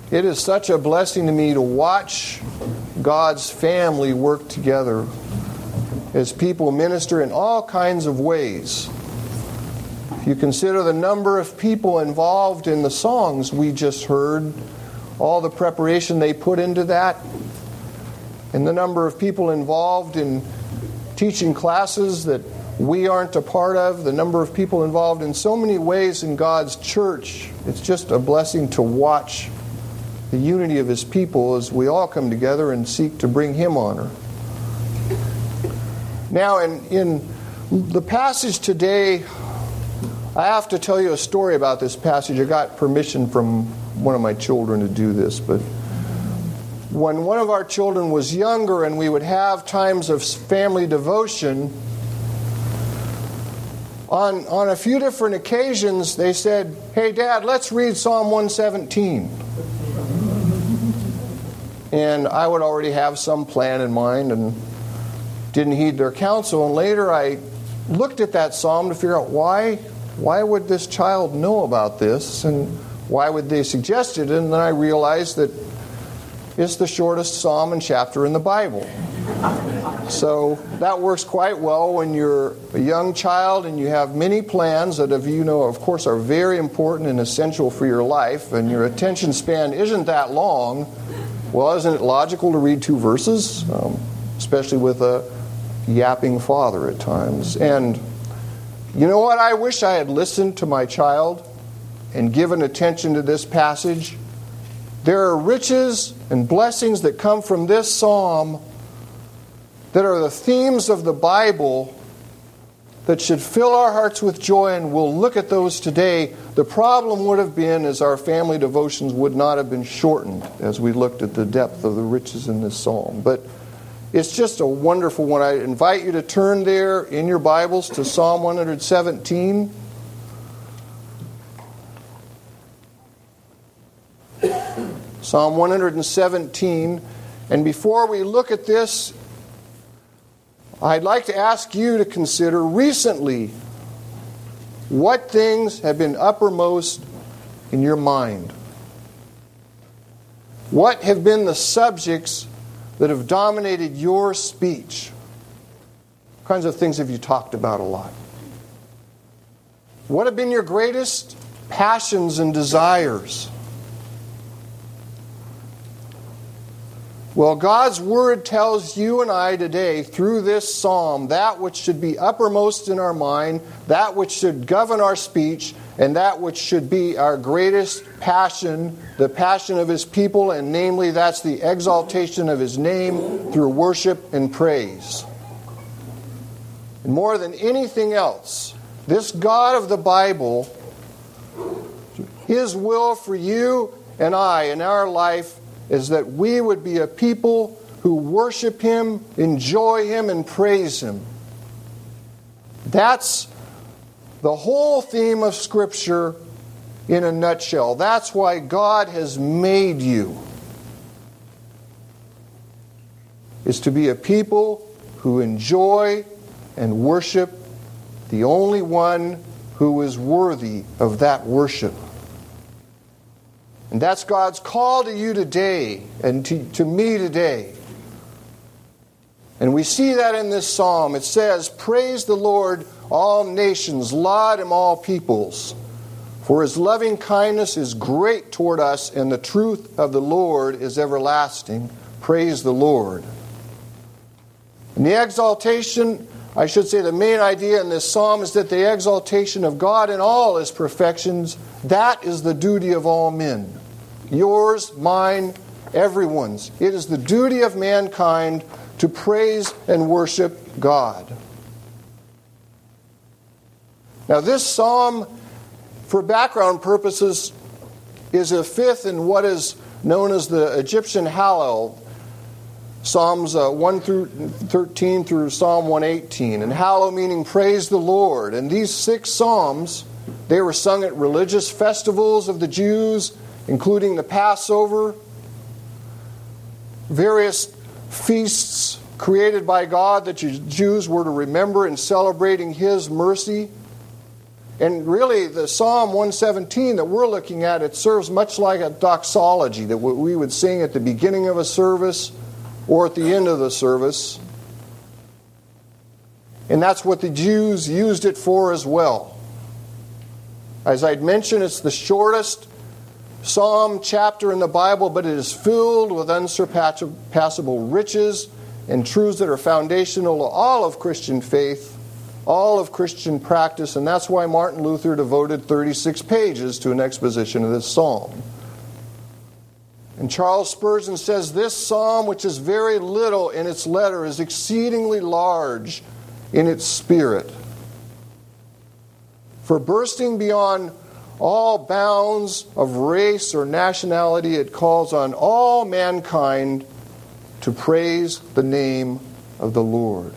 It is such a blessing to me to watch God's family work together as people minister in all kinds of ways. If you consider the number of people involved in the songs we just heard, all the preparation they put into that, and the number of people involved in teaching classes that we aren't a part of, the number of people involved in so many ways in God's church, it's just a blessing to watch the unity of His people as we all come together and seek to bring Him honor. Now, in the passage today, I have to tell you a story about this passage. I got permission from one of my children to do this, but when one of our children was younger and we would have times of family devotion, on a few different occasions they said, "Hey Dad, let's read Psalm 117. And I would already have some plan in mind and didn't heed their counsel. And later I looked at that psalm to figure out why would this child know about this and why would they suggest it? And then I realized that it's the shortest psalm and chapter in the Bible. So that works quite well when you're a young child and you have many plans that, of course, are very important and essential for your life, and your attention span isn't that long. Well, isn't it logical to read 2 verses? Especially with a yapping father at times. And you know what? I wish I had listened to my child and given attention to this passage. There are riches and blessings that come from this psalm that are the themes of the Bible that should fill our hearts with joy, and we'll look at those today. The problem would have been is our family devotions would not have been shortened as we looked at the depth of the riches in this psalm. But it's just a wonderful one. I invite you to turn there in your Bibles to Psalm 117. Psalm 117. And before we look at this, I'd like to ask you to consider recently what things have been uppermost in your mind. What have been the subjects that have dominated your speech? What kinds of things have you talked about a lot? What have been your greatest passions and desires? Well, God's Word tells you and I today, through this psalm, that which should be uppermost in our mind, that which should govern our speech, and that which should be our greatest passion, the passion of His people, and namely that's the exaltation of His name through worship and praise. And more than anything else, this God of the Bible, His will for you and I in our life is that we would be a people who worship Him, enjoy Him, and praise Him. That's the whole theme of Scripture in a nutshell. That's why God has made you, is to be a people who enjoy and worship the only one who is worthy of that worship. And that's God's call to you today and to me today. And we see that in this psalm. It says, "Praise the Lord, all nations, laud Him, all peoples. For His loving kindness is great toward us, and the truth of the Lord is everlasting. Praise the Lord." And the exaltation, I should say the main idea in this psalm is that the exaltation of God in all His perfections, that is the duty of all men. Yours, mine, everyone's. It is the duty of mankind to praise and worship God. Now this psalm, for background purposes, is a fifth in what is known as the Egyptian Hallel. Psalms 1 through 13 through Psalm 118. And Hallel meaning praise the Lord. And these 6 psalms, they were sung at religious festivals of the Jews, including the Passover, various feasts created by God that Jews were to remember in celebrating His mercy. And really, the Psalm 117 that we're looking at, it serves much like a doxology that we would sing at the beginning of a service or at the end of the service. And that's what the Jews used it for as well. As I'd mentioned, it's the shortest psalm chapter in the Bible, but it is filled with unsurpassable riches and truths that are foundational to all of Christian faith, all of Christian practice, and that's why Martin Luther devoted 36 pages to an exposition of this psalm. And Charles Spurgeon says, this psalm, which is very little in its letter, is exceedingly large in its spirit. For bursting beyond all bounds of race or nationality, it calls on all mankind to praise the name of the Lord.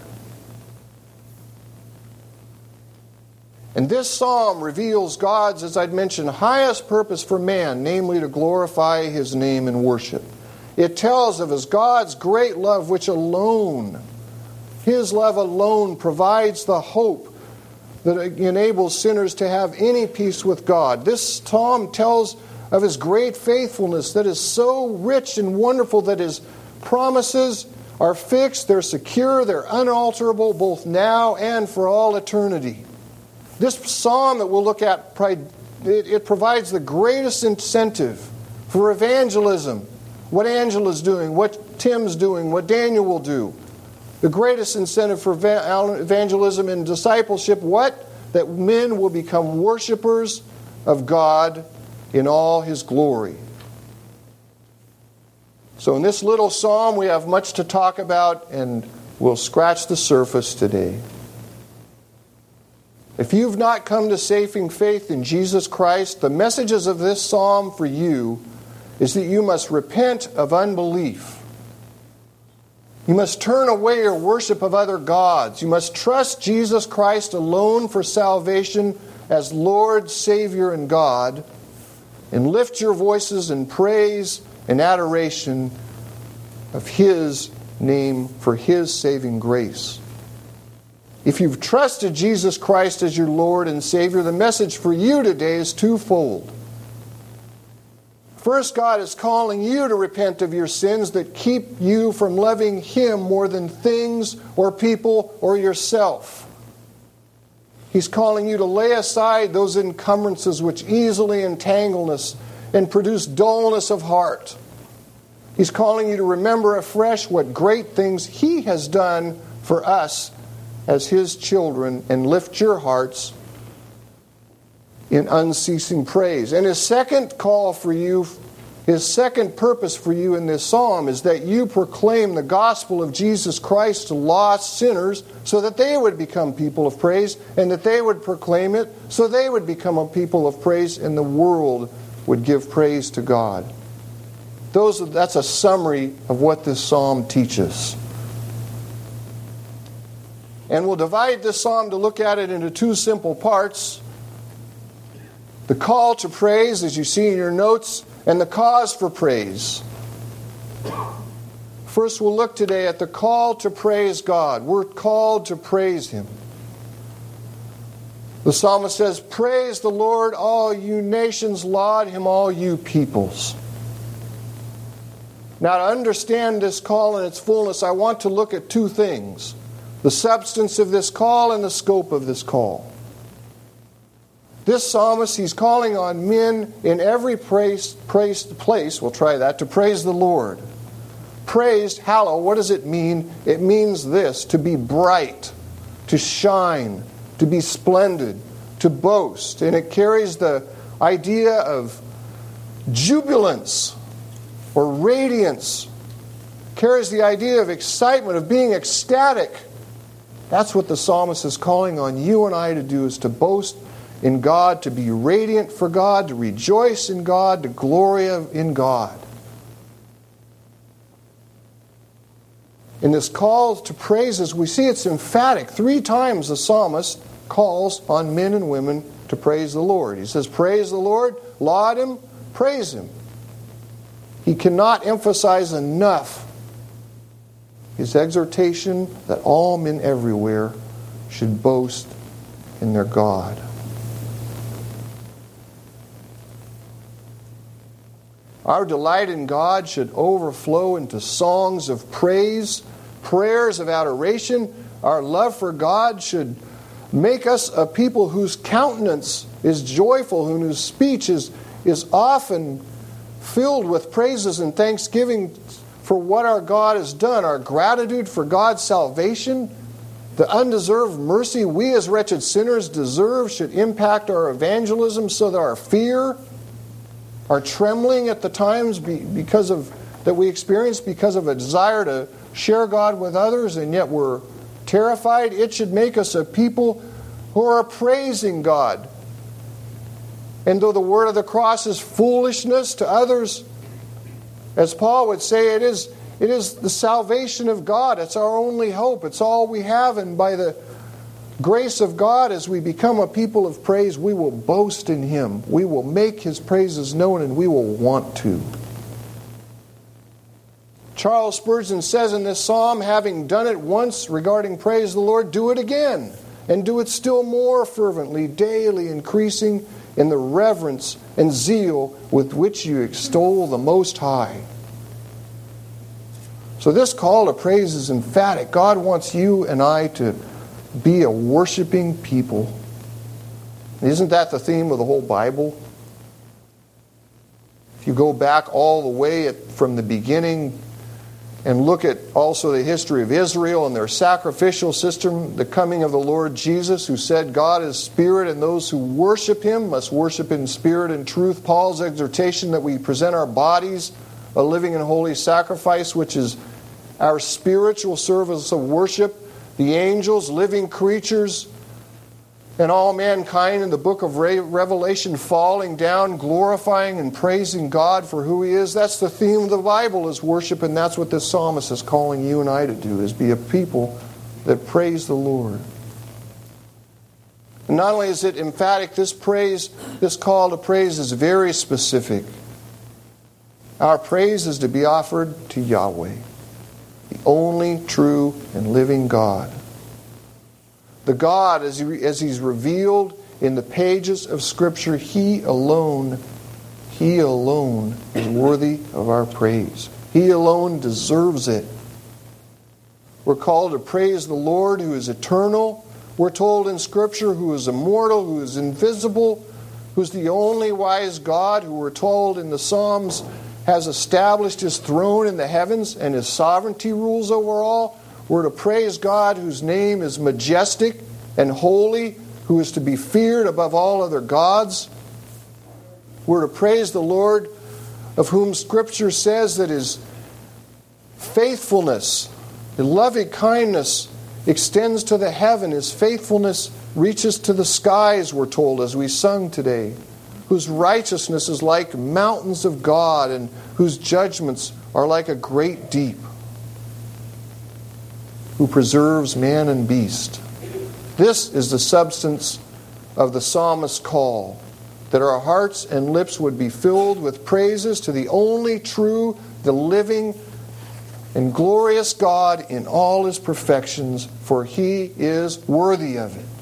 And this psalm reveals God's, as I'd mentioned, highest purpose for man, namely to glorify His name in worship. It tells of God's great love, which alone, His love alone, provides the hope that enables sinners to have any peace with God. This psalm tells of His great faithfulness that is so rich and wonderful that His promises are fixed, they're secure, they're unalterable, both now and for all eternity. This psalm that we'll look at, it provides the greatest incentive for evangelism. What Angela's doing, what Tim's doing, what Daniel will do. The greatest incentive for evangelism and discipleship, what? That men will become worshipers of God in all His glory. So in this little psalm we have much to talk about, and we'll scratch the surface today. If you've not come to saving faith in Jesus Christ, the messages of this psalm for you is that you must repent of unbelief. You must turn away your worship of other gods. You must trust Jesus Christ alone for salvation as Lord, Savior, and God, and lift your voices in praise and adoration of His name for His saving grace. If you've trusted Jesus Christ as your Lord and Savior, the message for you today is twofold. First, God is calling you to repent of your sins that keep you from loving Him more than things or people or yourself. He's calling you to lay aside those encumbrances which easily entangle us and produce dullness of heart. He's calling you to remember afresh what great things He has done for us as His children, and lift your hearts in unceasing praise. And His second call for you, His second purpose for you in this psalm is that you proclaim the gospel of Jesus Christ to lost sinners so that they would become people of praise, and that they would proclaim it so they would become a people of praise, and the world would give praise to God. That's a summary of what this psalm teaches. And we'll divide this psalm to look at it into two simple parts. The call to praise, as you see in your notes, and the cause for praise. First, we'll look today at the call to praise God. We're called to praise Him. The psalmist says, "Praise the Lord, all you nations, laud Him, all you peoples." Now, to understand this call in its fullness, I want to look at two things: the substance of this call and the scope of this call. This psalmist, he's calling on men in every place, we'll try that, to praise the Lord. Praised, hallow, what does it mean? It means this: to be bright, to shine, to be splendid, to boast. And it carries the idea of jubilance or radiance. It carries the idea of excitement, of being ecstatic. That's what the psalmist is calling on you and I to do, is to boast in God, to be radiant for God, to rejoice in God, to glory in God. In this call to praise, as we see, it's emphatic. 3 times the psalmist calls on men and women to praise the Lord. He says, praise the Lord, laud Him, praise Him. He cannot emphasize enough his exhortation that all men everywhere should boast in their God. Our delight in God should overflow into songs of praise, prayers of adoration. Our love for God should make us a people whose countenance is joyful, whose speech is often filled with praises and thanksgiving for what our God has done. Our gratitude for God's salvation, the undeserved mercy we as wretched sinners deserve, should impact our evangelism so that our fear, our trembling at the times that we experience because of a desire to share God with others, and yet we're terrified, it should make us a people who are praising God. And though the word of the cross is foolishness to others, as Paul would say, it is the salvation of God. It's our only hope. It's all we have. And by the grace of God, as we become a people of praise, we will boast in Him. We will make His praises known, and we will want to. Charles Spurgeon says in this psalm, having done it once regarding praise the Lord, do it again, and do it still more fervently, daily increasing in the reverence and zeal with which you extol the Most High. So this call to praise is emphatic. God wants you and I to be a worshiping people. Isn't that the theme of the whole Bible? If you go back all the way from the beginning and look at also the history of Israel and their sacrificial system, the coming of the Lord Jesus, who said God is spirit and those who worship Him must worship in spirit and truth. Paul's exhortation that we present our bodies a living and holy sacrifice, which is our spiritual service of worship. The angels, living creatures, and all mankind in the book of Revelation falling down, glorifying and praising God for who He is. That's the theme of the Bible, is worship, and that's what this psalmist is calling you and I to do, is be a people that praise the Lord. And not only is it emphatic, this call to praise is very specific. Our praise is to be offered to Yahweh, the only true and living God. The God, as He's revealed in the pages of Scripture, He alone is worthy of our praise. He alone deserves it. We're called to praise the Lord who is eternal. We're told in Scripture who is immortal, who is invisible, who's the only wise God, who we're told in the Psalms has established His throne in the heavens and His sovereignty rules over all. We're to praise God whose name is majestic and holy, who is to be feared above all other gods. We're to praise the Lord of whom Scripture says that His faithfulness, His loving kindness extends to the heaven. His faithfulness reaches to the skies, we're told, as we sung today. Whose righteousness is like mountains of God, and whose judgments are like a great deep. Who preserves man and beast. This is the substance of the psalmist's call, that our hearts and lips would be filled with praises to the only true, the living, and glorious God in all His perfections, for He is worthy of it.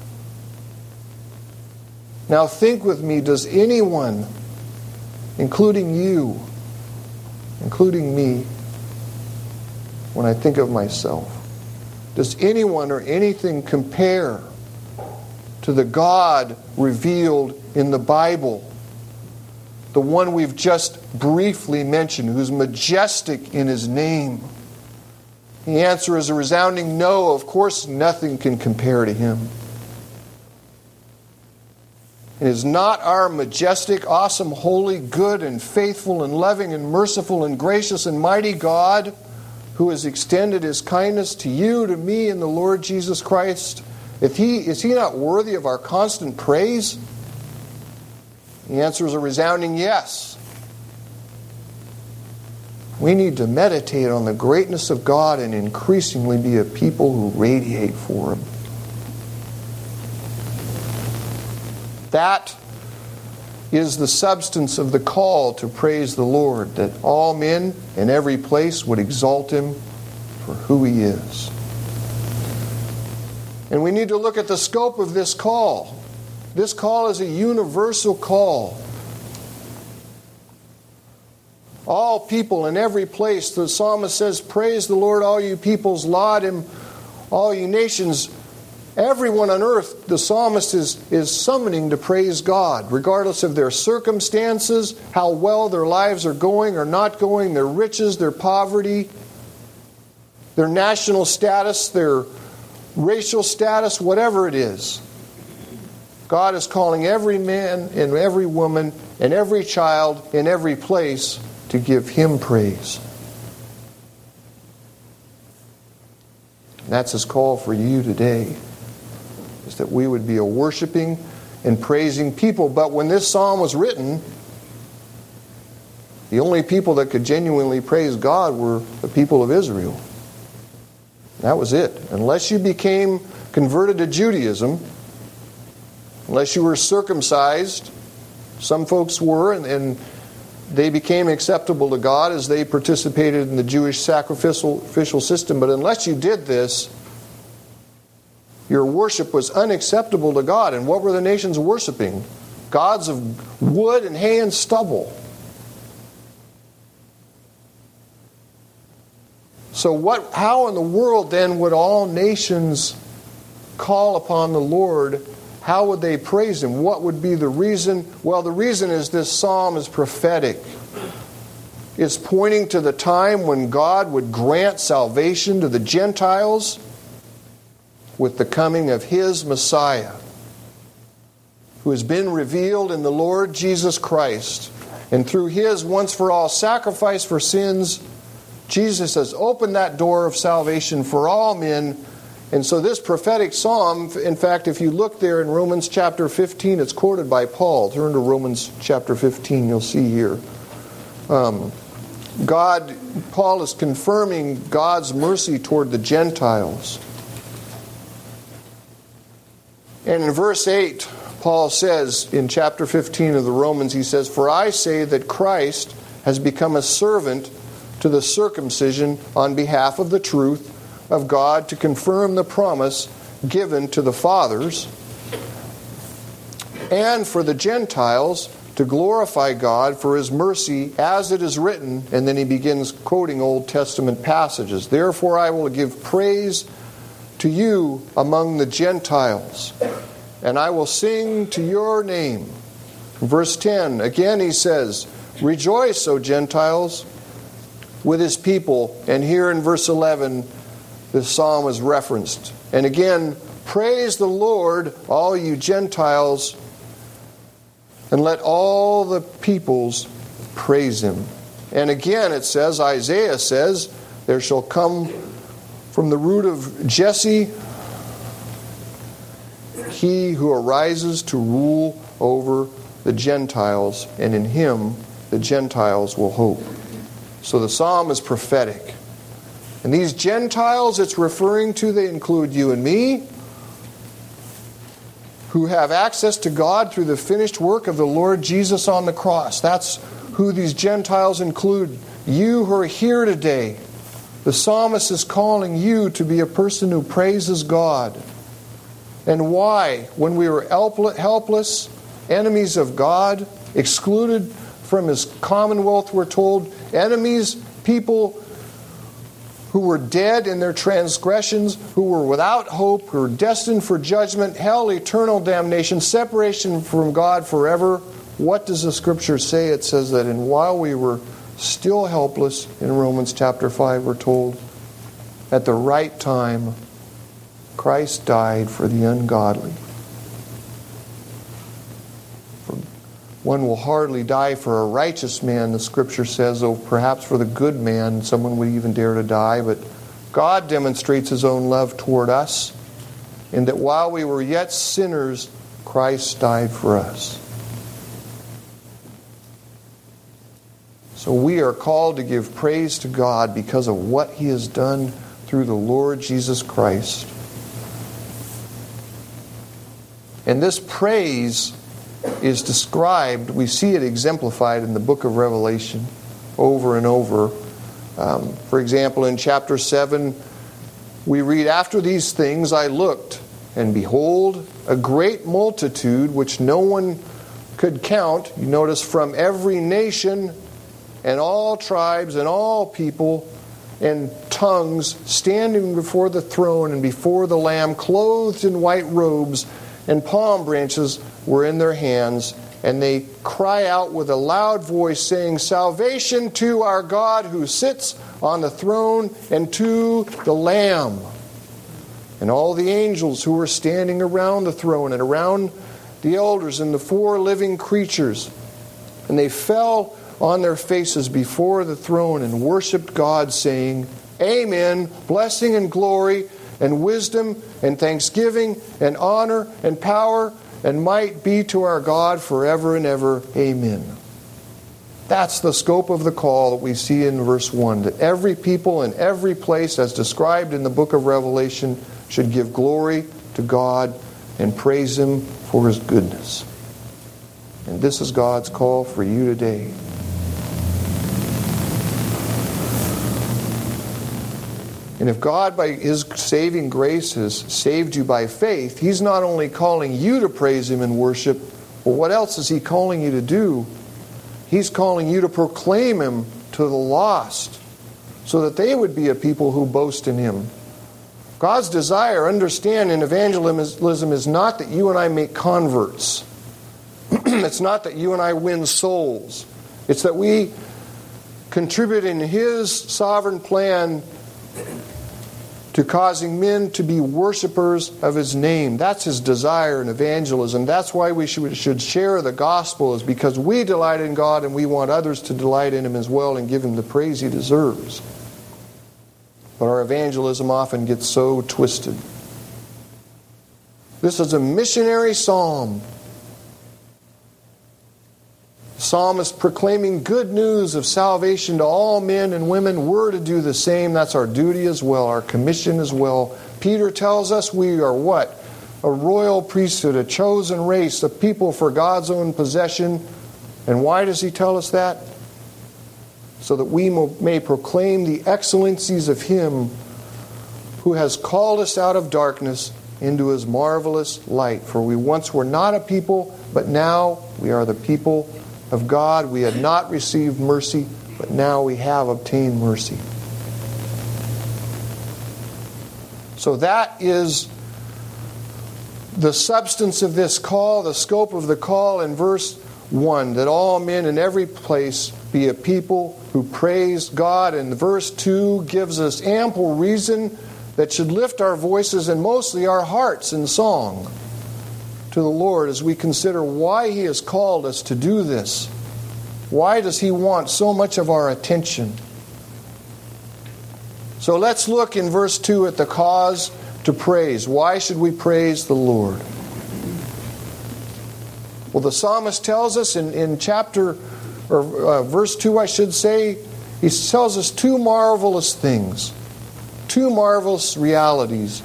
Now think with me, does anyone, including you, including me, when I think of myself, does anyone or anything compare to the God revealed in the Bible? The one we've just briefly mentioned, who's majestic in His name? The answer is a resounding no. Of course, nothing can compare to Him. It is not our majestic, awesome, holy, good, and faithful, and loving, and merciful, and gracious, and mighty God who has extended His kindness to you, to me, and the Lord Jesus Christ? Is He not worthy of our constant praise? The answer is a resounding yes. We need to meditate on the greatness of God and increasingly be a people who radiate for Him. That is the substance of the call to praise the Lord, that all men in every place would exalt Him for who He is. And we need to look at the scope of this call. This call is a universal call. All people in every place. The psalmist says, praise the Lord, all you peoples, laud Him, all you nations. Everyone on earth, the psalmist is summoning to praise God, regardless of their circumstances, how well their lives are going or not going, their riches, their poverty, their national status, their racial status, whatever it is. God is calling every man and every woman and every child in every place to give Him praise. And that's His call for you today, is that we would be a worshiping and praising people. But when this psalm was written, the only people that could genuinely praise God were the people of Israel. That was it. Unless you became converted to Judaism, unless you were circumcised, some folks were, and they became acceptable to God as they participated in the Jewish sacrificial system. But unless you did this, your worship was unacceptable to God. And what were the nations worshiping? Gods of wood and hay and stubble. So how in the world then would all nations call upon the Lord? How would they praise Him? What would be the reason? Well, the reason is this psalm is prophetic. It's pointing to the time when God would grant salvation to the Gentiles with the coming of His Messiah, who has been revealed in the Lord Jesus Christ. And through His once-for-all sacrifice for sins, Jesus has opened that door of salvation for all men. And so this prophetic psalm, in fact, if you look there in Romans chapter 15, it's quoted by Paul. Turn to Romans chapter 15, you'll see here. Paul is confirming God's mercy toward the Gentiles. And in verse 8, Paul says, in chapter 15 of the Romans, he says, "For I say that Christ has become a servant to the circumcision on behalf of the truth of God, to confirm the promise given to the fathers, and for the Gentiles to glorify God for His mercy, as it is written." And then he begins quoting Old Testament passages. "Therefore I will give praise to you among the Gentiles, and I will sing to your name." Verse 10, again he says, "Rejoice, O Gentiles, with His people." And here in verse 11, the psalm is referenced. And again, "Praise the Lord, all you Gentiles, and let all the peoples praise Him." And again it says, Isaiah says, "There shall come from the root of Jesse He who arises to rule over the Gentiles, and in Him the Gentiles will hope." So the psalm is prophetic. And these Gentiles it's referring to, they include you and me, who have access to God through the finished work of the Lord Jesus on the cross. That's who these Gentiles include. You who are here today. The psalmist is calling you to be a person who praises God. And why? When we were helpless, enemies of God, excluded from His commonwealth, we're told, enemies, people who were dead in their transgressions, who were without hope, who were destined for judgment, hell, eternal damnation, separation from God forever. What does the Scripture say? It says that, and while we were still helpless, in Romans chapter 5 we're told, at the right time, Christ died for the ungodly. One will hardly die for a righteous man, the Scripture says, though perhaps for the good man someone would even dare to die. But God demonstrates His own love toward us, in that while we were yet sinners, Christ died for us. So we are called to give praise to God because of what He has done through the Lord Jesus Christ. And this praise is described, we see it exemplified in the book of Revelation over and over. For example, in chapter 7, we read, "After these things I looked, and behold, a great multitude which no one could count," you notice, "from every nation and all tribes and all people and tongues standing before the throne and before the Lamb, clothed in white robes, and palm branches were in their hands. And they cry out with a loud voice, saying, "Salvation to our God who sits on the throne and to the Lamb." And all the angels who were standing around the throne and around the elders and the four living creatures, and they fell on their faces before the throne and worshipped God, saying, "Amen, blessing and glory and wisdom and thanksgiving and honor and power and might be to our God forever and ever. Amen." That's the scope of the call that we see in verse 1, that every people in every place, as described in the book of Revelation, should give glory to God and praise Him for His goodness. And this is God's call for you today. And if God, by His saving grace, has saved you by faith, He's not only calling you to praise Him and worship, but what else is He calling you to do? He's calling you to proclaim Him to the lost, so that they would be a people who boast in Him. God's desire, understand, in evangelism is not that you and I make converts. It's not that you and I win souls. It's that we contribute in His sovereign plan to causing men to be worshipers of His name. That's His desire in evangelism. That's why we should share the gospel, is because we delight in God and we want others to delight in Him as well and give Him the praise He deserves. But our evangelism often gets so twisted. This is a missionary psalm. The psalmist proclaiming good news of salvation to all men and women. We're to do the same. That's our duty as well, our commission as well. Peter tells us we are what? A royal priesthood, a chosen race, a people for God's own possession. And why does he tell us that? So that we may proclaim the excellencies of Him who has called us out of darkness into His marvelous light. For we once were not a people, but now we are the people of God. We had not received mercy, but now we have obtained mercy. So that is the substance of this call, the scope of the call in verse 1, that all men in every place be a people who praise God. And verse 2 gives us ample reason that should lift our voices and mostly our hearts in song to the Lord as we consider why He has called us to do this. Why does He want so much of our attention? So let's look in verse 2 at the cause to praise. Why should we praise the Lord? Well, the psalmist tells us in verse 2, I should say, he tells us two marvelous things, two marvelous realities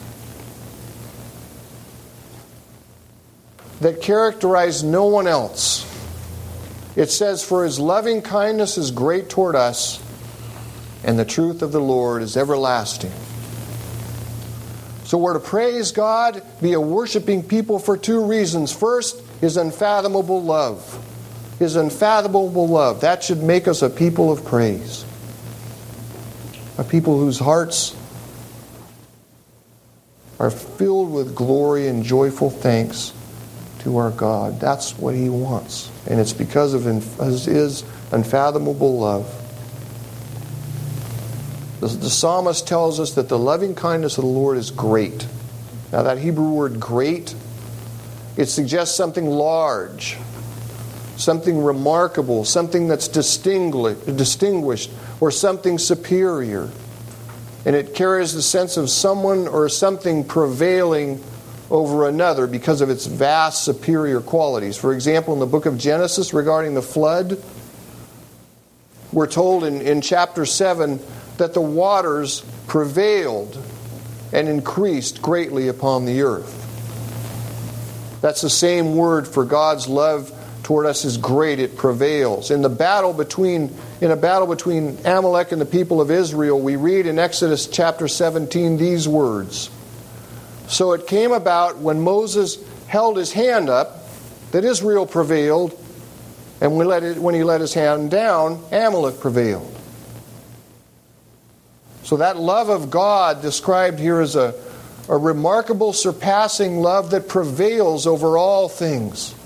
that characterize no one else. It says, "For His loving kindness is great toward us, and the truth of the Lord is everlasting." So we're to praise God, be a worshiping people for two reasons. First, His unfathomable love. His unfathomable love. That should make us a people of praise. A people whose hearts are filled with glory and joyful thanks to our God. That's what He wants. And it's because of His unfathomable love. The psalmist tells us that the loving kindness of the Lord is great. Now that Hebrew word great, it suggests something large, something remarkable, something that's distinguished, or something superior. And it carries the sense of someone or something prevailing over another because of its vast superior qualities. For example, in the book of Genesis regarding the flood, we're told in chapter 7 that the waters prevailed and increased greatly upon the earth. That's the same word for God's love toward us is great. It prevails. In a battle between Amalek and the people of Israel, we read in Exodus chapter 17 these words. "So it came about when Moses held his hand up that Israel prevailed, And when he let his hand down, Amalek prevailed. So that love of God described here as a remarkable, surpassing love that prevails over all things.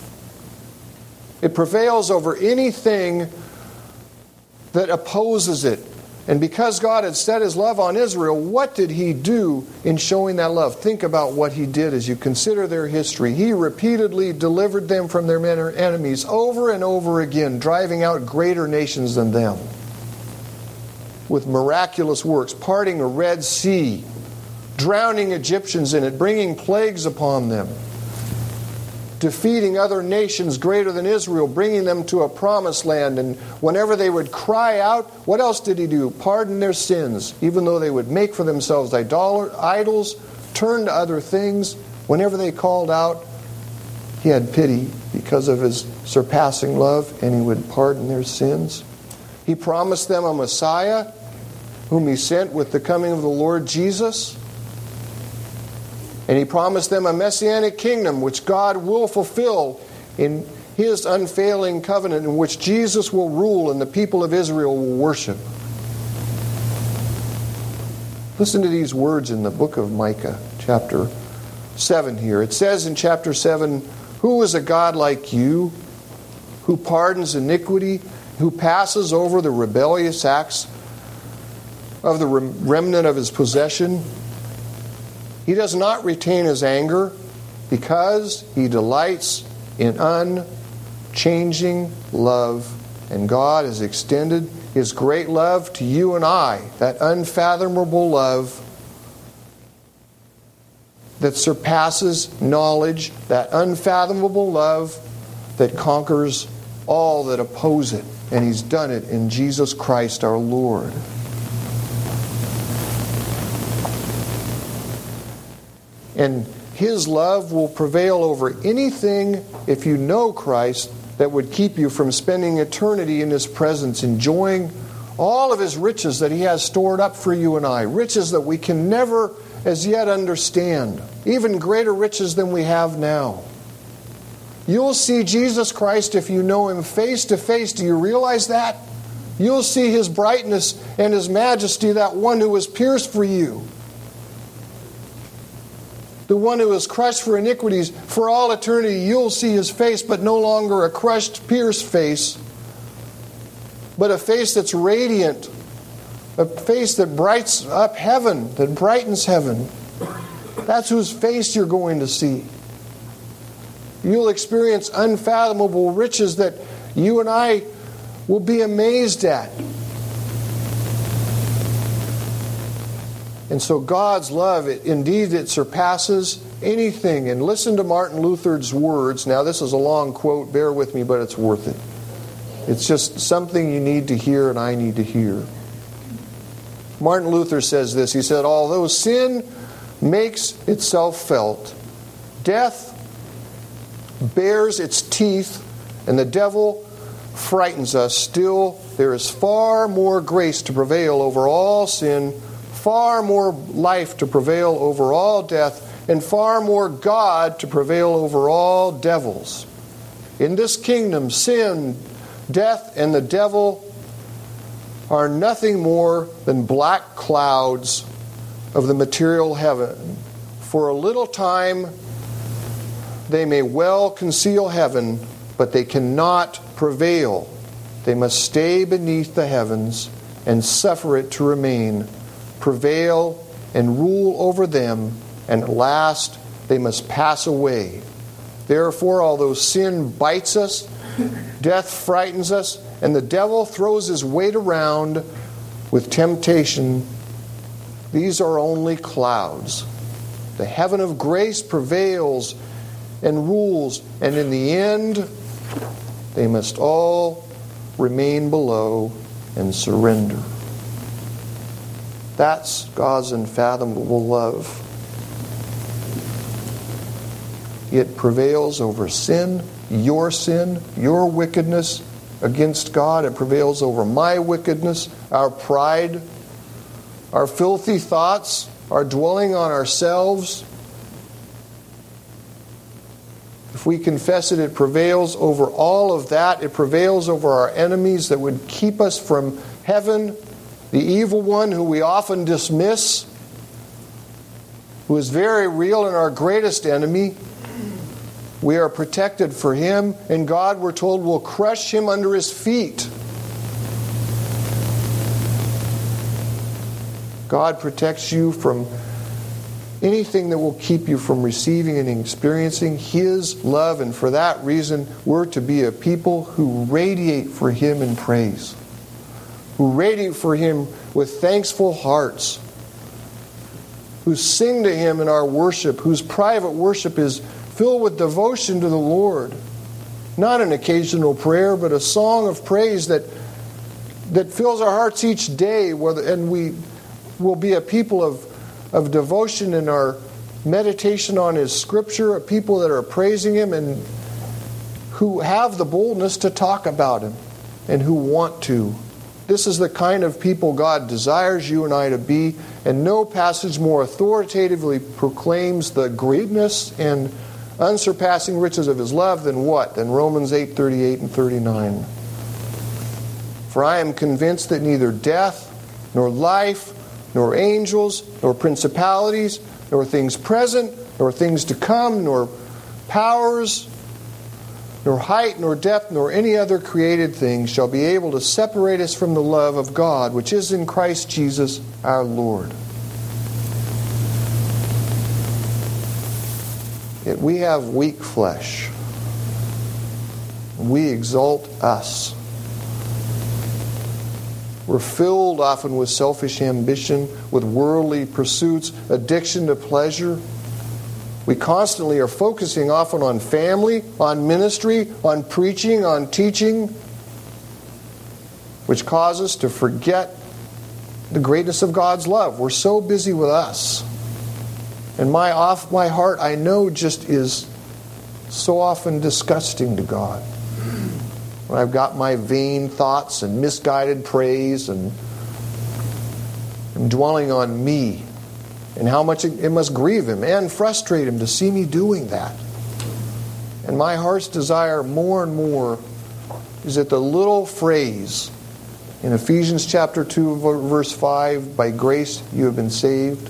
It prevails over anything that opposes it. And because God had set His love on Israel, what did He do in showing that love? Think about what He did as you consider their history. He repeatedly delivered them from their enemies over and over again, driving out greater nations than them with miraculous works, parting a Red Sea, drowning Egyptians in it, bringing plagues upon them, defeating other nations greater than Israel, bringing them to a promised land. And whenever they would cry out, what else did He do? Pardon their sins. Even though they would make for themselves idols, turn to other things, whenever they called out, He had pity because of His surpassing love, and He would pardon their sins. He promised them a Messiah, whom He sent with the coming of the Lord Jesus. And He promised them a messianic kingdom which God will fulfill in His unfailing covenant, in which Jesus will rule and the people of Israel will worship. Listen to these words in the book of Micah, chapter 7 here. It says in chapter 7, "Who is a God like you, who pardons iniquity, who passes over the rebellious acts of the remnant of His possession? He does not retain His anger, because He delights in unchanging love." And God has extended His great love to you and I, that unfathomable love that surpasses knowledge, that unfathomable love that conquers all that oppose it. And He's done it in Jesus Christ our Lord. And His love will prevail over anything, if you know Christ, that would keep you from spending eternity in His presence, enjoying all of His riches that He has stored up for you and I. Riches that we can never as yet understand. Even greater riches than we have now. You'll see Jesus Christ if you know Him face to face. Do you realize that? You'll see His brightness and His majesty, that one who was pierced for you. The one who was crushed for iniquities. For all eternity you'll see His face, but no longer a crushed, pierced face, but a face that's radiant, a face that brightens up heaven, that brightens heaven. That's whose face you're going to see. You'll experience unfathomable riches that you and I will be amazed at. And so God's love, indeed it surpasses anything. And listen to Martin Luther's words. Now this is a long quote, bear with me, but it's worth it. It's just something you need to hear and I need to hear. Martin Luther says this. He said, "Although sin makes itself felt, death bares its teeth, and the devil frightens us, still there is far more grace to prevail over all sin, far more life to prevail over all death, and far more God to prevail over all devils. In this kingdom, sin, death, and the devil are nothing more than black clouds of the material heaven. For a little time they may well conceal heaven, but they cannot prevail. They must stay beneath the heavens and suffer it to remain, prevail and rule over them, and at last they must pass away. Therefore, although sin bites us, death frightens us, and the devil throws his weight around with temptation, these are only clouds. The heaven of grace prevails and rules, and in the end, they must all remain below and surrender. That's God's unfathomable love. It prevails over sin, your wickedness against God. It prevails over my wickedness, our pride, our filthy thoughts, our dwelling on ourselves. If we confess it, it prevails over all of that. It prevails over our enemies that would keep us from heaven. The evil one who we often dismiss, who is very real and our greatest enemy. We are protected for him, and God, we're told, will crush him under his feet. God protects you from anything that will keep you from receiving and experiencing his love, and for that reason, we're to be a people who radiate for him in praise, who radiate for him with thankful hearts, who sing to him in our worship, whose private worship is filled with devotion to the Lord. Not an occasional prayer, but a song of praise that fills our hearts each day, and we will be a people of devotion in our meditation on his Scripture, a people that are praising him and who have the boldness to talk about him and who want to. This is the kind of people God desires you and I to be, and no passage more authoritatively proclaims the greatness and unsurpassing riches of his love than what? Than Romans 8:38 and 39. For I am convinced that neither death, nor life, nor angels, nor principalities, nor things present, nor things to come, nor powers, nor height, nor depth, nor any other created thing shall be able to separate us from the love of God, which is in Christ Jesus our Lord. Yet we have weak flesh. We exalt us. We're filled often with selfish ambition, with worldly pursuits, addiction to pleasure. We constantly are focusing often on family, on ministry, on preaching, on teaching, which causes us to forget the greatness of God's love. We're so busy with us. And my heart, I know, just is so often disgusting to God. When I've got my vain thoughts and misguided praise and I'm dwelling on me and how much it must grieve him and frustrate him to see me doing that. And my heart's desire more and more is that the little phrase in Ephesians chapter 2, verse 5, by grace you have been saved,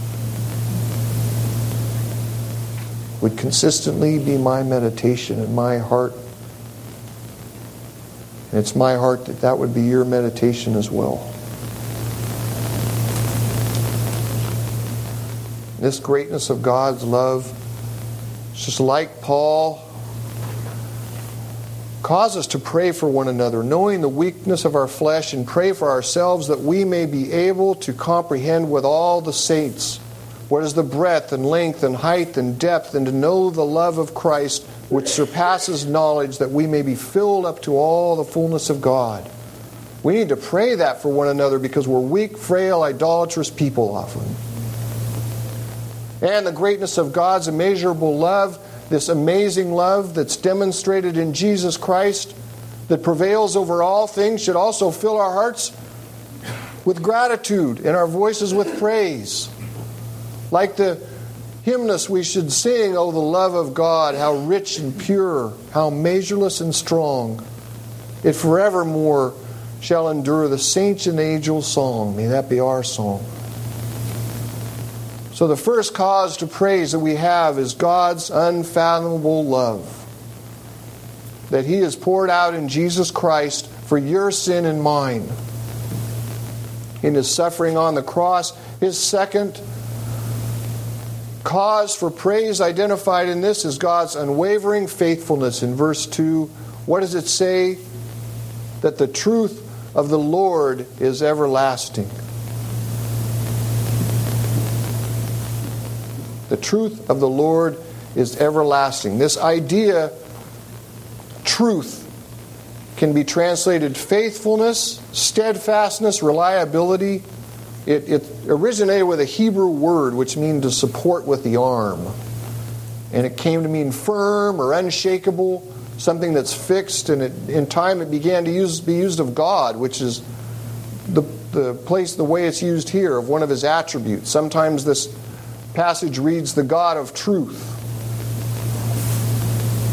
would consistently be my meditation in my heart. And it's my heart that that would be your meditation as well. This greatness of God's love, just like Paul, cause us to pray for one another, knowing the weakness of our flesh, and pray for ourselves that we may be able to comprehend with all the saints what is the breadth and length and height and depth, and to know the love of Christ which surpasses knowledge, that we may be filled up to all the fullness of God. We need to pray that for one another because we're weak, frail, idolatrous people often. And the greatness of God's immeasurable love, this amazing love that's demonstrated in Jesus Christ, that prevails over all things, should also fill our hearts with gratitude and our voices with praise. Like the hymnist we should sing, "Oh, the love of God, how rich and pure, how measureless and strong. It forevermore shall endure, the saints and angels' song." May that be our song. So the first cause to praise that we have is God's unfathomable love, that He has poured out in Jesus Christ for your sin and mine. In His suffering on the cross, His second cause for praise identified in this is God's unwavering faithfulness. In verse 2, what does it say? That the truth of the Lord is everlasting. The truth of the Lord is everlasting. This idea, truth, can be translated faithfulness, steadfastness, reliability. It originated with a Hebrew word which means to support with the arm. And it came to mean firm or unshakable, something that's fixed. And in time it began to be used of God, which is the way it's used here, of one of His attributes. Sometimes this passage reads the God of truth.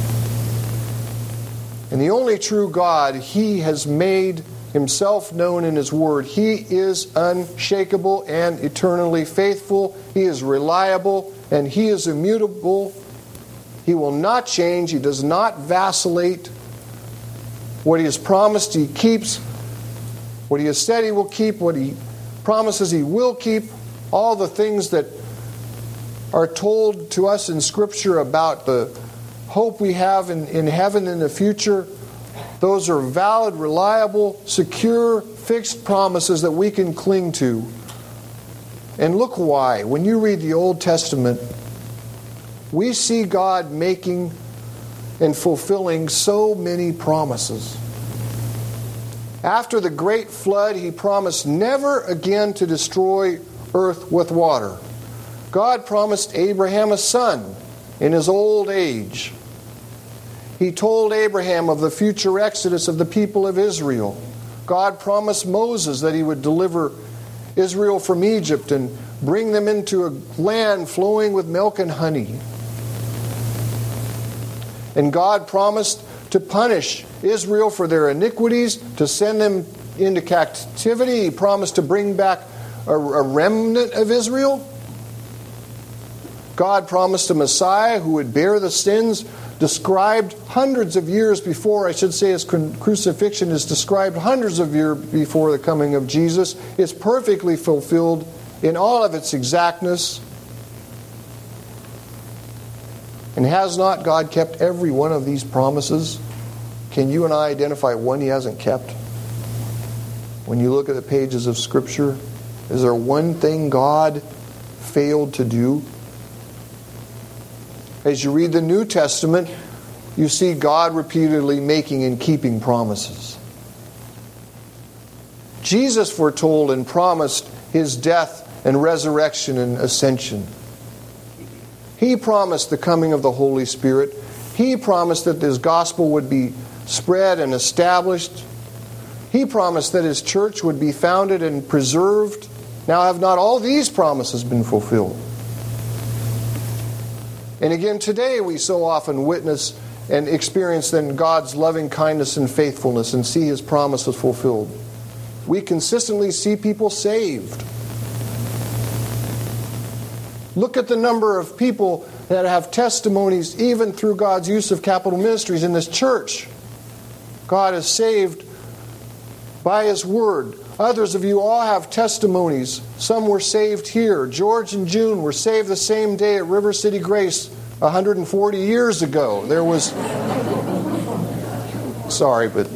and the only true God, He has made Himself known in His Word. He is unshakable and eternally faithful. He is reliable and He is immutable. He will not change. He does not vacillate. What He has promised, He keeps. What He has said He will keep. What He promises He will keep. All the things that are told to us in Scripture about the hope we have in heaven in the future, those are valid, reliable, secure, fixed promises that we can cling to. And look why. When you read the Old Testament, we see God making and fulfilling so many promises. After the great flood, He promised never again to destroy earth with water. God promised Abraham a son in his old age. He told Abraham of the future exodus of the people of Israel. God promised Moses that He would deliver Israel from Egypt and bring them into a land flowing with milk and honey. And God promised to punish Israel for their iniquities, to send them into captivity. He promised to bring back a remnant of Israel. God promised a Messiah who would bear the sins described hundreds of years before. I should say His crucifixion is described hundreds of years before the coming of Jesus. It's perfectly fulfilled in all of its exactness. And has not God kept every one of these promises? Can you and I identify one He hasn't kept? When you look at the pages of Scripture, is there one thing God failed to do? As you read the New Testament, you see God repeatedly making and keeping promises. Jesus foretold and promised His death and resurrection and ascension. He promised the coming of the Holy Spirit. He promised that His gospel would be spread and established. He promised that His church would be founded and preserved. Now, have not all these promises been fulfilled? And again, today we so often witness and experience then God's loving kindness and faithfulness and see His promises fulfilled. We consistently see people saved. Look at the number of people that have testimonies even through God's use of Capital Ministries in this church. God has saved by His Word. Others of you all have testimonies. Some were saved here. George and June were saved the same day at River City Grace 140 years ago. There was... Sorry, but...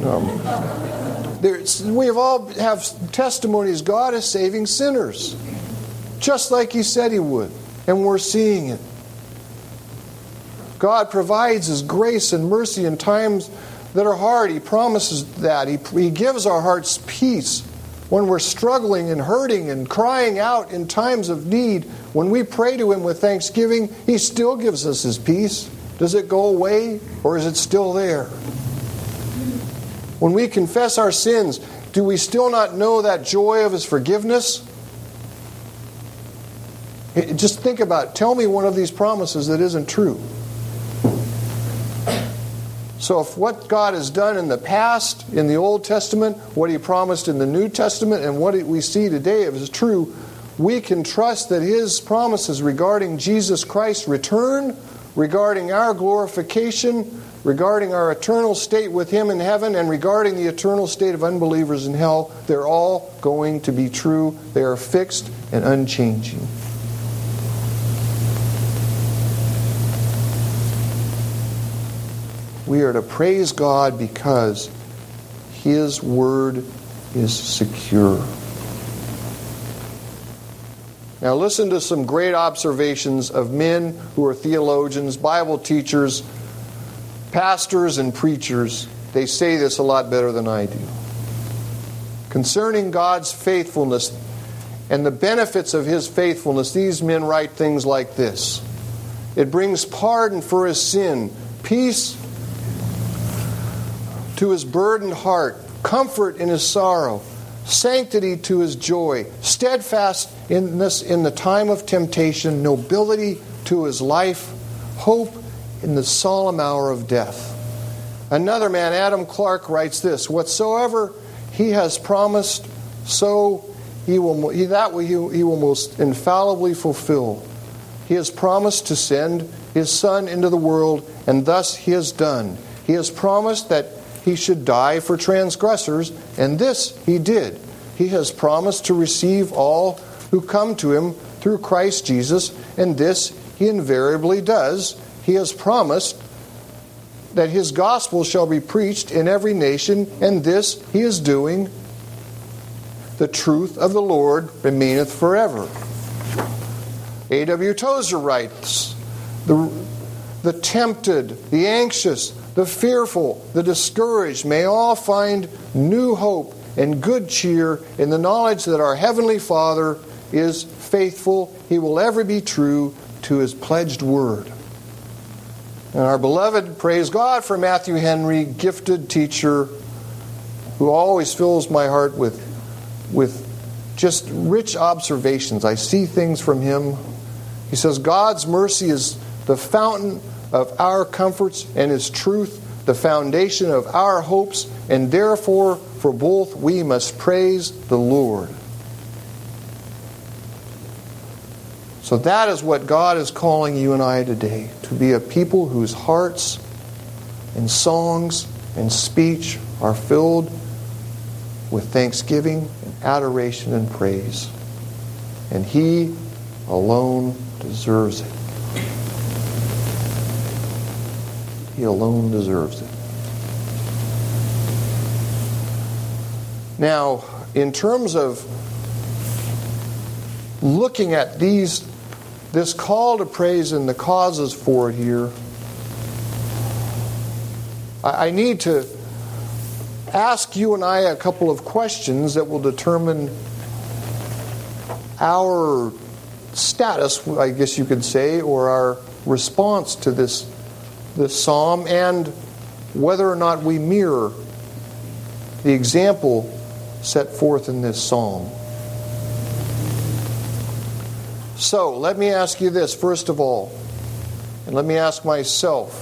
we all have testimonies. God is saving sinners. Just like He said He would. And we're seeing it. God provides His grace and mercy in times that are hard. He promises that. He gives our hearts peace when we're struggling and hurting and crying out in times of need. When we pray to Him with thanksgiving, He still gives us His peace. Does it go away or is it still there? When we confess our sins, do we still not know that joy of His forgiveness? Just think about it. Tell me one of these promises that isn't true. So if what God has done in the past, in the Old Testament, what He promised in the New Testament, and what we see today is true, we can trust that His promises regarding Jesus Christ's return, regarding our glorification, regarding our eternal state with Him in heaven, and regarding the eternal state of unbelievers in hell, they're all going to be true. They are fixed and unchanging. We are to praise God because His Word is secure. Now listen to some great observations of men who are theologians, Bible teachers, pastors, and preachers. They say this a lot better than I do. Concerning God's faithfulness and the benefits of His faithfulness, these men write things like this. It brings pardon for his sin, peace to his burdened heart, comfort in his sorrow, sanctity to his joy, steadfastness in the time of temptation, nobility to his life, hope in the solemn hour of death. Another man, Adam Clark, writes this: "Whatsoever he has promised, so he will most infallibly fulfill. He has promised to send his Son into the world, and thus he has done. He has promised that he should die for transgressors, and this he did. He has promised to receive all who come to him through Christ Jesus, and this he invariably does. He has promised that his gospel shall be preached in every nation, and this he is doing. The truth of the Lord remaineth forever." A.W. Tozer writes, the tempted, the anxious, the fearful, the discouraged may all find new hope and good cheer in the knowledge that our Heavenly Father is faithful. He will ever be true to His pledged word. And our beloved, praise God for Matthew Henry, gifted teacher, who always fills my heart with just rich observations. I see things from him. He says, "God's mercy is the fountain of our comforts, and His truth the foundation of our hopes, and therefore for both we must praise the Lord." So that is what God is calling you and I today, to be a people whose hearts and songs and speech are filled with thanksgiving and adoration and praise. And He alone deserves it. He alone deserves it. Now, in terms of looking at this call to praise and the causes for it here, I need to ask you and I a couple of questions that will determine our status, I guess you could say, or our response to this psalm, and whether or not we mirror the example set forth in this psalm. So, let me ask you this first of all, and let me ask myself: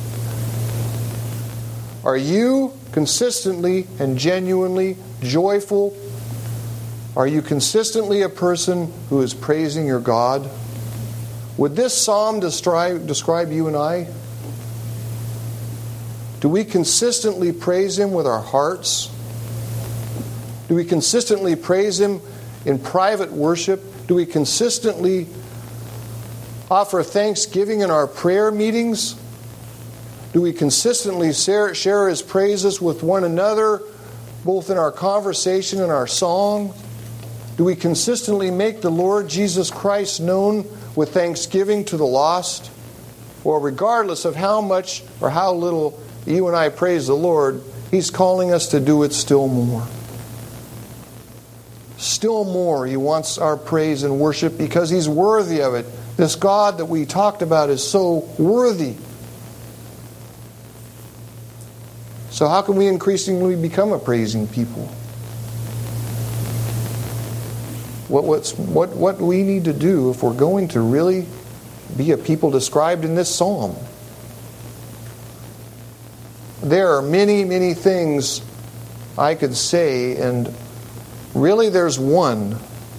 are you consistently and genuinely joyful? Are you consistently a person who is praising your God? Would this psalm describe you and I? Do we consistently praise Him with our hearts? Do we consistently praise Him in private worship? Do we consistently offer thanksgiving in our prayer meetings? Do we consistently share His praises with one another, both in our conversation and our song? Do we consistently make the Lord Jesus Christ known with thanksgiving to the lost? Or regardless of how much or how little you and I praise the Lord, He's calling us to do it still more. Still more, He wants our praise and worship because He's worthy of it. This God that we talked about is so worthy. So how can we increasingly become a praising people? What we need to do if we're going to really be a people described in this psalm? There are many, many things I could say, and really there's one.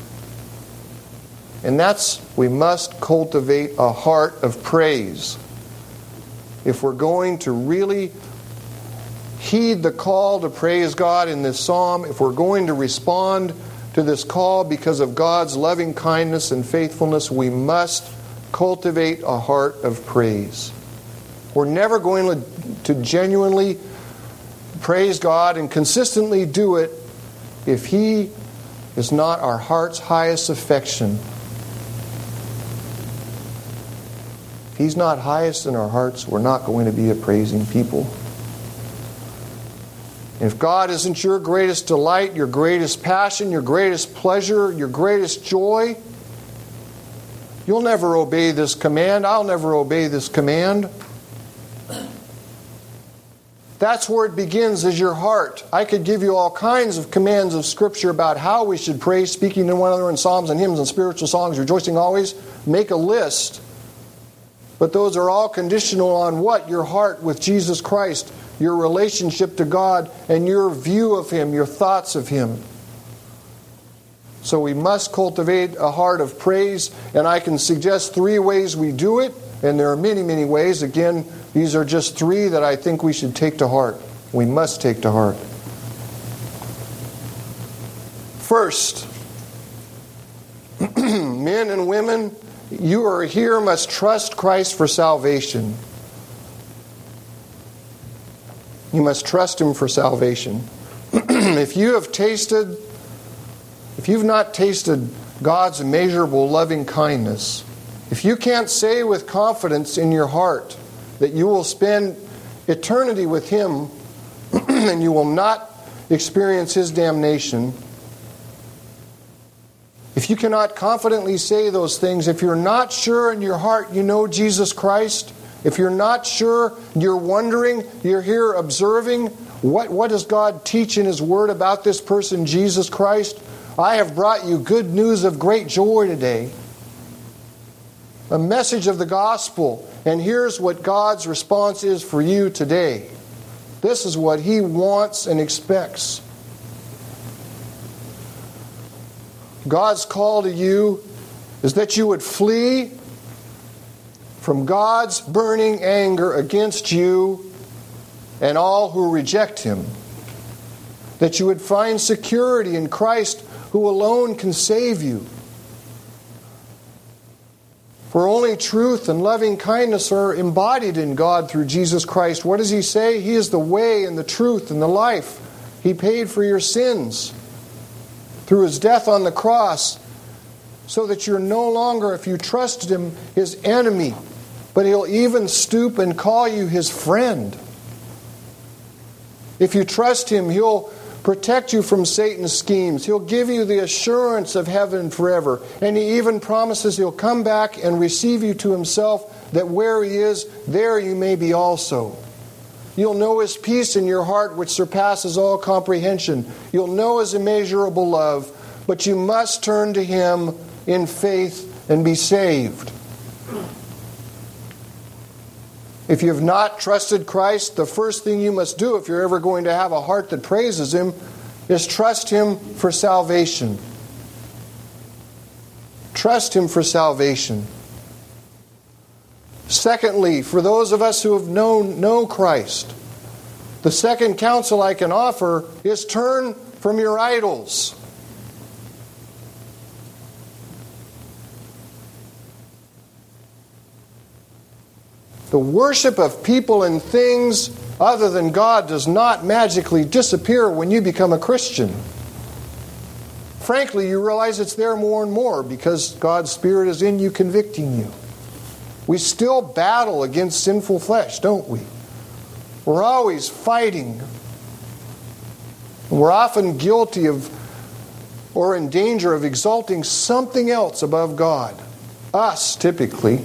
And that's, we must cultivate a heart of praise. If we're going to really heed the call to praise God in this psalm, if we're going to respond to this call because of God's loving kindness and faithfulness, we must cultivate a heart of praise. We're never going to genuinely praise God and consistently do it if He is not our heart's highest affection. If He's not highest in our hearts, we're not going to be a praising people. If God isn't your greatest delight, your greatest passion, your greatest pleasure, your greatest joy, you'll never obey this command. I'll never obey this command. That's where it begins, is your heart. I could give you all kinds of commands of Scripture about how we should pray, speaking to one another in psalms and hymns and spiritual songs, rejoicing always. Make a list. But those are all conditional on what? Your heart with Jesus Christ. your relationship to God and your view of Him, your thoughts of Him. So we must cultivate a heart of praise, and I can suggest 3 ways we do it, and there are many, many ways. Again, these are just 3 that I think we should take to heart. We must take to heart. First, men and women, you are here must trust Christ for salvation. You must trust Him for salvation. If you've not tasted God's immeasurable loving kindness, if you can't say with confidence in your heart that you will spend eternity with Him and you will not experience His damnation, if you cannot confidently say those things, if you're not sure in your heart you know Jesus Christ, if you're not sure, you're wondering, you're here observing, what does God teach in His Word about this person, Jesus Christ? I have brought you good news of great joy today. A message of the gospel. And here's what God's response is for you today. This is what He wants and expects. God's call to you is that you would flee from God's burning anger against you and all who reject Him. That you would find security in Christ, who alone can save you. For only truth and loving kindness are embodied in God through Jesus Christ. What does He say? He is the way and the truth and the life. He paid for your sins through His death on the cross, so that you're no longer, if you trusted Him, His enemy, but He'll even stoop and call you His friend. If you trust Him, He'll protect you from Satan's schemes. He'll give you the assurance of heaven forever. And He even promises He'll come back and receive you to Himself, that where He is, there you may be also. You'll know His peace in your heart, which surpasses all comprehension. You'll know His immeasurable love, but you must turn to Him in faith and be saved. If you have not trusted Christ, the first thing you must do if you're ever going to have a heart that praises Him is trust Him for salvation. Trust Him for salvation. Secondly, for those of us who have know Christ, the second counsel I can offer is turn from your idols. The worship of people and things other than God does not magically disappear when you become a Christian. Frankly, you realize it's there more and more because God's Spirit is in you, convicting you. We still battle against sinful flesh, don't we? We're always fighting. We're often guilty of or in danger of exalting something else above God. Us, typically.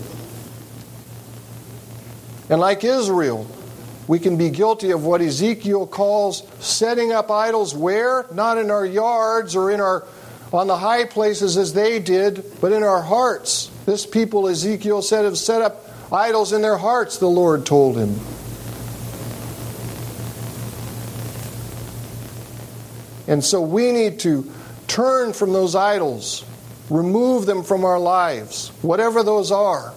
And like Israel, we can be guilty of what Ezekiel calls setting up idols where? Not in our yards or on the high places as they did, but in our hearts. This people, Ezekiel said, have set up idols in their hearts, the Lord told him. And so we need to turn from those idols, remove them from our lives, whatever those are.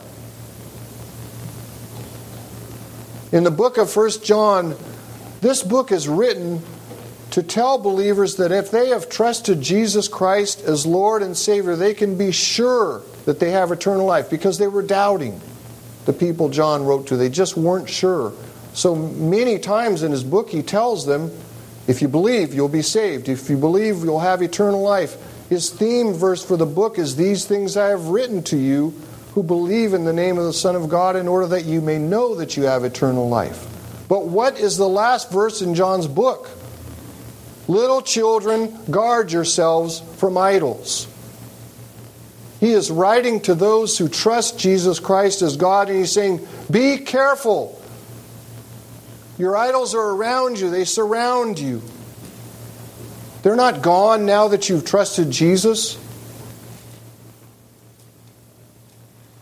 In the book of 1 John, this book is written to tell believers that if they have trusted Jesus Christ as Lord and Savior, they can be sure that they have eternal life, because they were doubting. The people John wrote to, they just weren't sure. So many times in his book he tells them, if you believe, you'll be saved. If you believe, you'll have eternal life. His theme verse for the book is, "These things I have written to you who believe in the name of the Son of God, in order that you may know that you have eternal life." But what is the last verse in John's book? Little children, guard yourselves from idols. He is writing to those who trust Jesus Christ as God, and he's saying, be careful. Your idols are around you. They surround you. They're not gone now that you've trusted Jesus.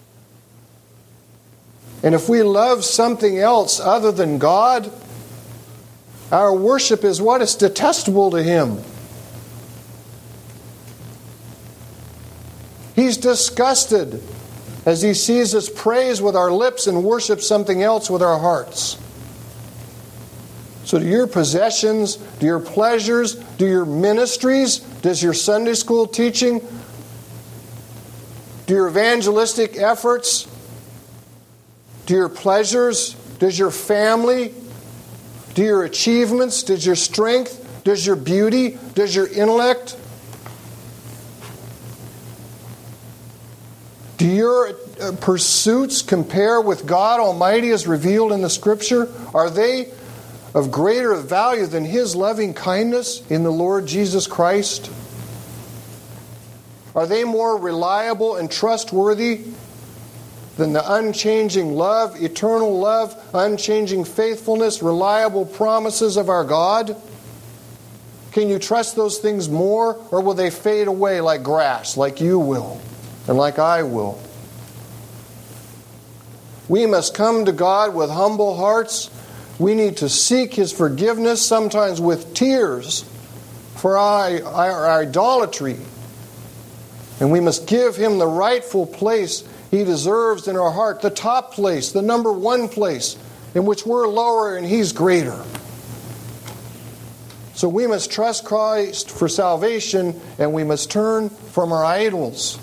And if we love something else other than God, Our worship is what is detestable to Him. He's disgusted as He sees us praise with our lips and worship something else with our hearts. So do your possessions, do your pleasures, do your ministries, does your Sunday school teaching, do your evangelistic efforts, do your pleasures, does your family, do your achievements, does your strength, does your beauty, does your intellect, do your pursuits compare with God Almighty as revealed in the Scripture? Are they of greater value than His loving kindness in the Lord Jesus Christ? Are they more reliable and trustworthy than the unchanging love, eternal love, unchanging faithfulness, reliable promises of our God? Can you trust those things more, or will they fade away like grass, like you will, and like I will? We must come to God with humble hearts. We need to seek His forgiveness, sometimes with tears, for our idolatry. And we must give Him the rightful place He deserves in our heart, the top place, the number one place, in which we're lower and He's greater. So we must trust Christ for salvation, and we must turn from our idols.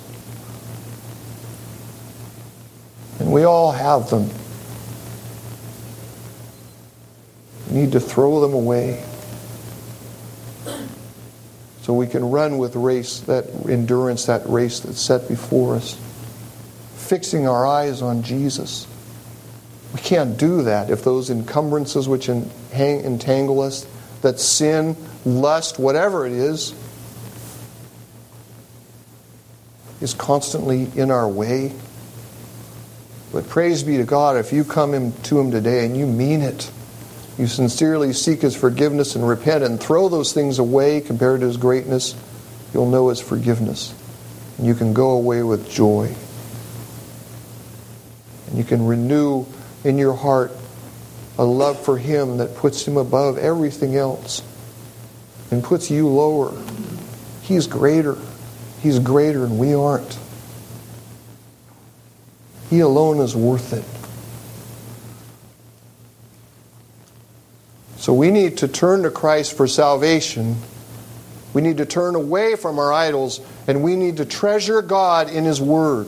And we all have them. We need to throw them away so we can run with that endurance, that race that's set before us, fixing our eyes on Jesus. We can't do that if those encumbrances which entangle us, that sin, lust, whatever it is constantly in our way. But praise be to God, if you come to Him today and you mean it, you sincerely seek His forgiveness and repent and throw those things away compared to His greatness, you'll know His forgiveness. And you can go away with joy. And you can renew in your heart a love for Him that puts Him above everything else and puts you lower. He's greater. He's greater and we aren't. He alone is worth it. So we need to turn to Christ for salvation. We need to turn away from our idols, and we need to treasure God in His Word.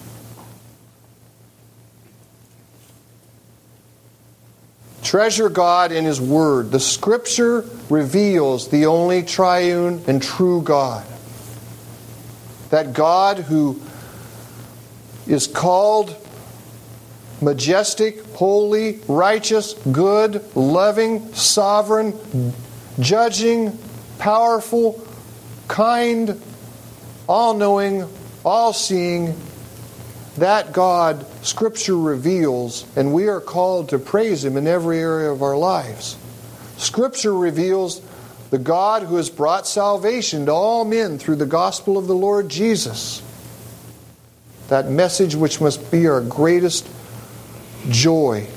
Treasure God in His Word. The Scripture reveals the only triune and true God. That God who is called majestic, holy, righteous, good, loving, sovereign, judging, powerful, kind, all-knowing, all-seeing. That God Scripture reveals, and we are called to praise Him in every area of our lives. Scripture reveals the God who has brought salvation to all men through the gospel of the Lord Jesus. That message which must be our greatest joy.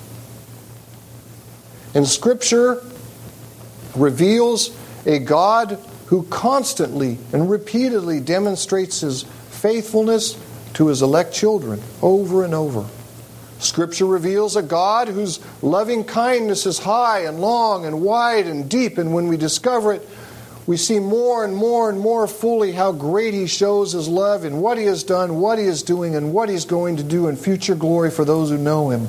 And Scripture reveals a God who constantly and repeatedly demonstrates His faithfulness to His elect children over and over. Scripture reveals a God whose loving kindness is high and long and wide and deep, and when we discover it, we see more and more and more fully how great He shows His love in what He has done, what He is doing, and what He's going to do in future glory for those who know Him.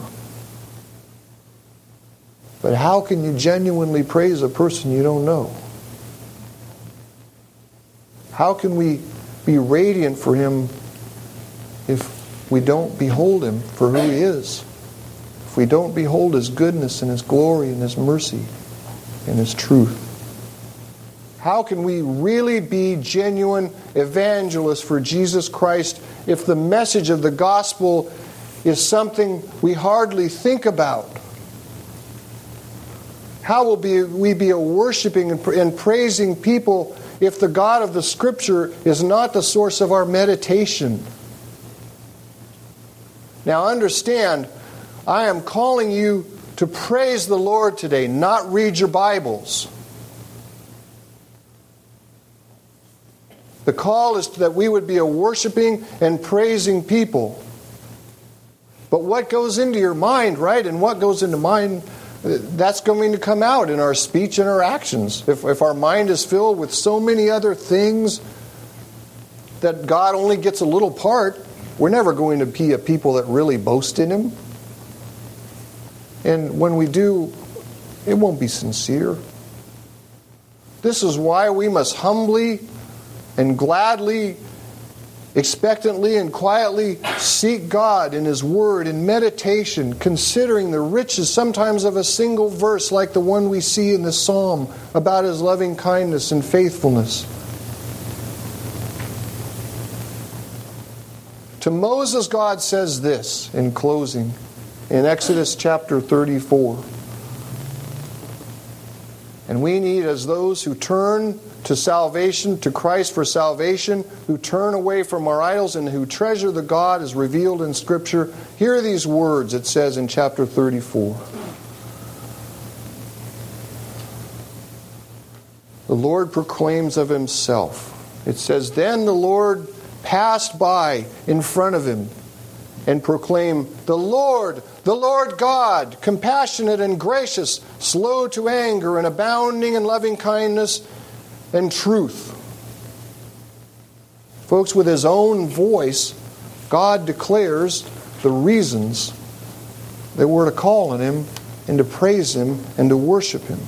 But how can you genuinely praise a person you don't know? How can we be radiant for Him if we don't behold Him for who He is? If we don't behold His goodness and His glory and His mercy and His truth? How can we really be genuine evangelists for Jesus Christ if the message of the gospel is something we hardly think about? How will we be a worshiping and praising people if the God of the Scripture is not the source of our meditation? Now understand, I am calling you to to praise the Lord today, not read your Bibles. The call is that we would be a worshiping and praising people. But what goes into your mind, right, and what goes into mine, that's going to come out in our speech and our actions. If our mind is filled with so many other things that God only gets a little part, we're never going to be a people that really boast in Him. And when we do, it won't be sincere. This is why we must humbly and gladly, expectantly and quietly seek God in His Word in meditation, considering the riches sometimes of a single verse like the one we see in this psalm about His loving kindness and faithfulness. To Moses, God says this in closing in Exodus chapter 34. And we need, as those who turn to salvation, to Christ for salvation, who turn away from our idols and who treasure the God as revealed in Scripture, hear these words it says in chapter 34. The Lord proclaims of Himself. It says, "Then the Lord passed by in front of him and proclaimed, the Lord God, compassionate and gracious, slow to anger and abounding in loving kindness and truth." Folks, with His own voice, God declares the reasons that we're to call on Him and to praise Him and to worship Him.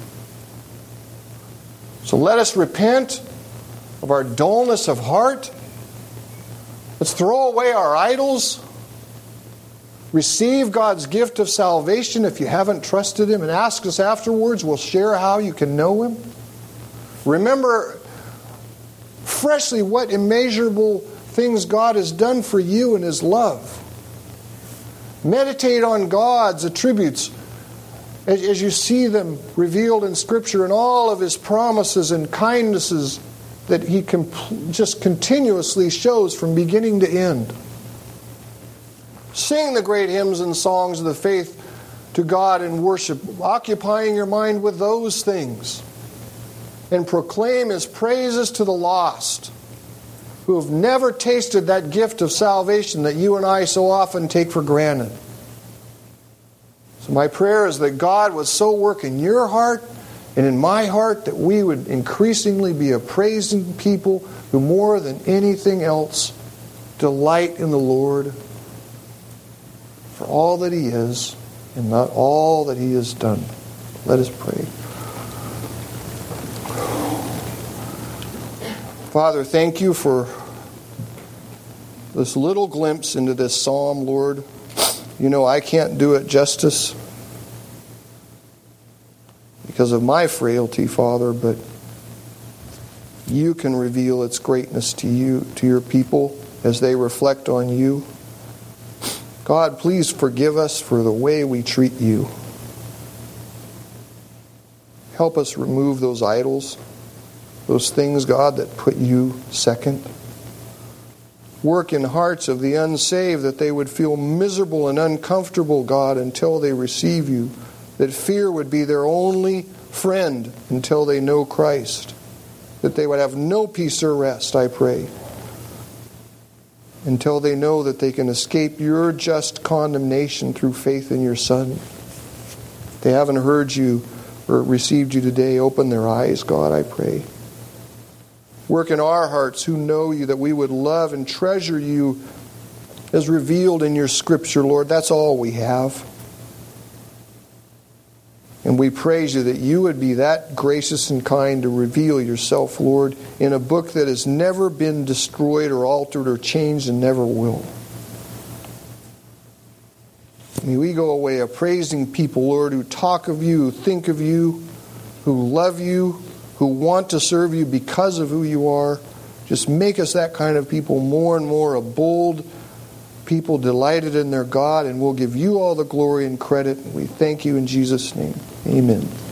So let us repent of our dullness of heart. Let's throw away our idols. Receive God's gift of salvation if you haven't trusted Him, and ask us afterwards. We'll share how you can know Him. Remember freshly what immeasurable things God has done for you in His love. Meditate on God's attributes as you see them revealed in Scripture and all of His promises and kindnesses that He just continuously shows from beginning to end. Sing the great hymns and songs of the faith to God in worship, occupying your mind with those things. And proclaim His praises to the lost, who have never tasted that gift of salvation that you and I so often take for granted. So my prayer is that God would so work in your heart and in my heart that we would increasingly be a praising people who more than anything else delight in the Lord for all that He is and not all that He has done. Let us pray. Father, thank You for this little glimpse into this psalm, Lord. You know I can't do it justice because of my frailty, Father, but You can reveal its greatness to Your people as they reflect on You. God, please forgive us for the way we treat You. Help us remove those idols, those things, God, that put You second. Work in hearts of the unsaved that they would feel miserable and uncomfortable, God, until they receive You. That fear would be their only friend until they know Christ. That they would have no peace or rest, I pray, until they know that they can escape Your just condemnation through faith in Your Son. If they haven't heard You or received You today, open their eyes, God, I pray. Work in our hearts who know You, that we would love and treasure You as revealed in Your Scripture, Lord. That's all we have. And we praise You that You would be that gracious and kind to reveal Yourself, Lord, in a book that has never been destroyed or altered or changed and never will. May we go away a praising people, Lord, who talk of You, who think of You, who love You, who want to serve You because of who You are. Just make us that kind of people more and more, a bold people delighted in their God, and we'll give You all the glory and credit. We thank You in Jesus' name. Amen.